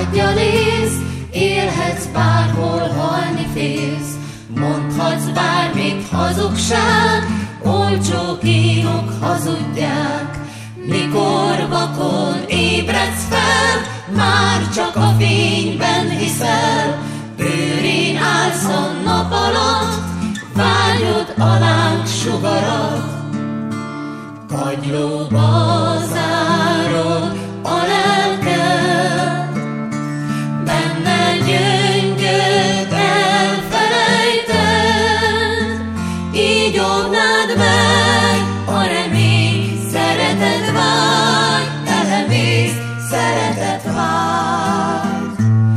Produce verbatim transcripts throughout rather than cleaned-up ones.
vággyal élsz, élhetsz bárhol, halni félsz. Mondhatsz bármit, hazugság, olcsó kínok hazudják. Mikor vakon ébredsz fel, már csak a fényben hiszel. Bőrén állsz a nap alatt, vágyod alánk sugarat. Kagylóba zárod a lelked, benne gyöngyöt elfelejted. Így óvnád meg a remény, szeretet vágy, elemész, szeretet vágy,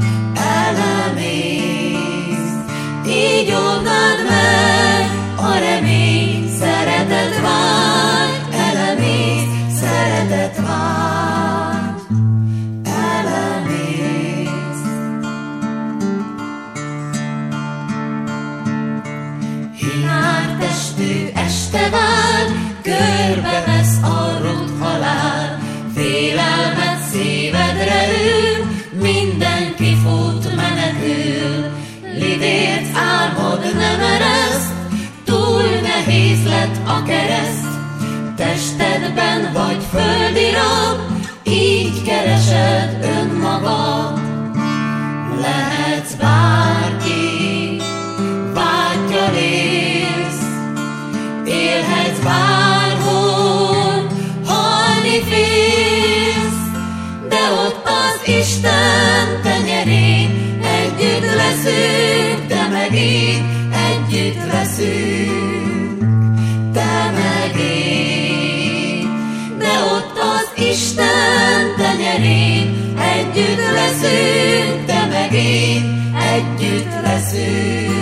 elemész. Így óvnád meg a remény, szeretet vágy, elemész, szeretet vágy, elemész. Hinár testű este vár, körbevesz a rút halál. Félelmet szívedre ül, mindenki fut, menekül. Lidérc álmod nem ereszt, túl nehéz lett a kereszt. Testedben vagy földi rab, így keresed önmagad. Lehetsz bárki, vággyal élsz, élhetsz bárhol, halni félsz. De ott az Isten tenyerén együtt leszünk, te meg én együtt leszünk, te meg én. De ott az Isten tenyerén együtt leszünk, te meg én együtt leszünk.